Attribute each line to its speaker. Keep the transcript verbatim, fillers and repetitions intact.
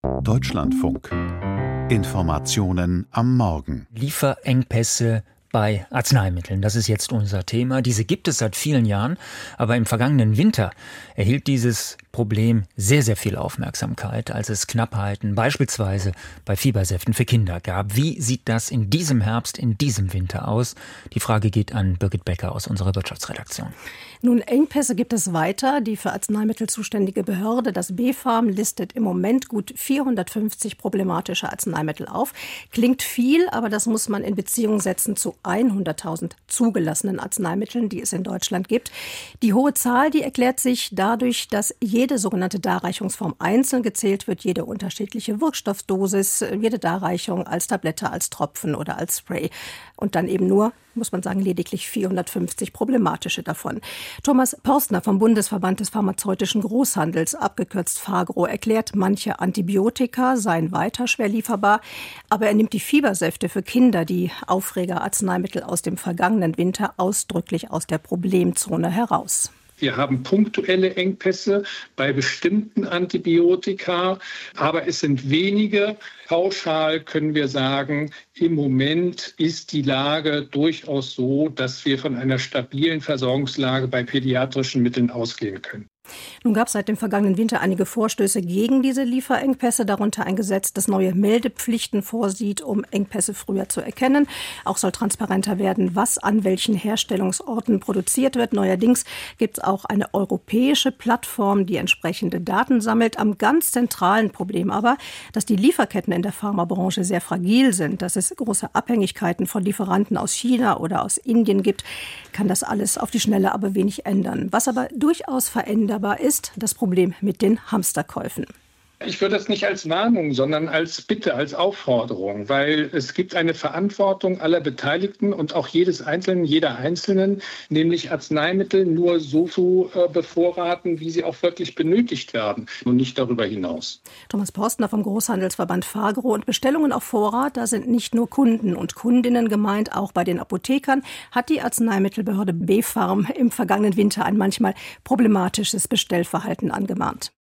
Speaker 1: Deutschlandfunk. Informationen am Morgen.
Speaker 2: Lieferengpässe bei Arzneimitteln, das ist jetzt unser Thema. Diese gibt es seit vielen Jahren, aber im vergangenen Winter erhielt dieses Problem sehr, sehr viel Aufmerksamkeit, als es Knappheiten beispielsweise bei Fiebersäften für Kinder gab. Wie sieht das in diesem Herbst, in diesem Winter aus? Die Frage geht an Birgit Becker aus unserer Wirtschaftsredaktion.
Speaker 3: Nun, Engpässe gibt es weiter. Die für Arzneimittel zuständige Behörde, das BfArM, listet im Moment gut vierhundertfünfzig problematische Arzneimittel auf. Klingt viel, aber das muss man in Beziehung setzen zu hunderttausend zugelassenen Arzneimitteln, die es in Deutschland gibt. Die hohe Zahl, die erklärt sich dadurch, dass jede sogenannte Darreichungsform einzeln gezählt wird, jede unterschiedliche Wirkstoffdosis, jede Darreichung als Tablette, als Tropfen oder als Spray. Und dann eben nur, muss man sagen, lediglich vierhundertfünfzig problematische davon. Thomas Porstner vom Bundesverband des pharmazeutischen Großhandels, abgekürzt Fagro, erklärt, manche Antibiotika seien weiter schwer lieferbar, aber er nimmt die Fiebersäfte für Kinder, die Aufregerarzneimittel aus dem vergangenen Winter, ausdrücklich aus der Problemzone heraus.
Speaker 4: Wir haben punktuelle Engpässe bei bestimmten Antibiotika, aber es sind wenige. Pauschal können wir sagen, im Moment ist die Lage durchaus so, dass wir von einer stabilen Versorgungslage bei pädiatrischen Mitteln ausgehen können.
Speaker 3: Nun gab es seit dem vergangenen Winter einige Vorstöße gegen diese Lieferengpässe, darunter ein Gesetz, das neue Meldepflichten vorsieht, um Engpässe früher zu erkennen. Auch soll transparenter werden, was an welchen Herstellungsorten produziert wird. Neuerdings gibt es auch eine europäische Plattform, die entsprechende Daten sammelt. Am ganz zentralen Problem aber, dass die Lieferketten in der Pharmabranche sehr fragil sind, dass es große Abhängigkeiten von Lieferanten aus China oder aus Indien gibt, kann das alles auf die Schnelle aber wenig ändern. Was aber durchaus verändert ist das Problem mit den Hamsterkäufen.
Speaker 4: Ich würde das nicht als Warnung, sondern als Bitte, als Aufforderung, weil es gibt eine Verantwortung aller Beteiligten und auch jedes Einzelnen, jeder Einzelnen, nämlich Arzneimittel nur so zu äh, bevorraten, wie sie auch wirklich benötigt werden und nicht darüber hinaus.
Speaker 3: Thomas Porstner vom Großhandelsverband Fagro. Und Bestellungen auf Vorrat, da sind nicht nur Kunden und Kundinnen gemeint, auch bei den Apothekern hat die Arzneimittelbehörde BfArM im vergangenen Winter ein manchmal problematisches Bestellverhalten angemahnt.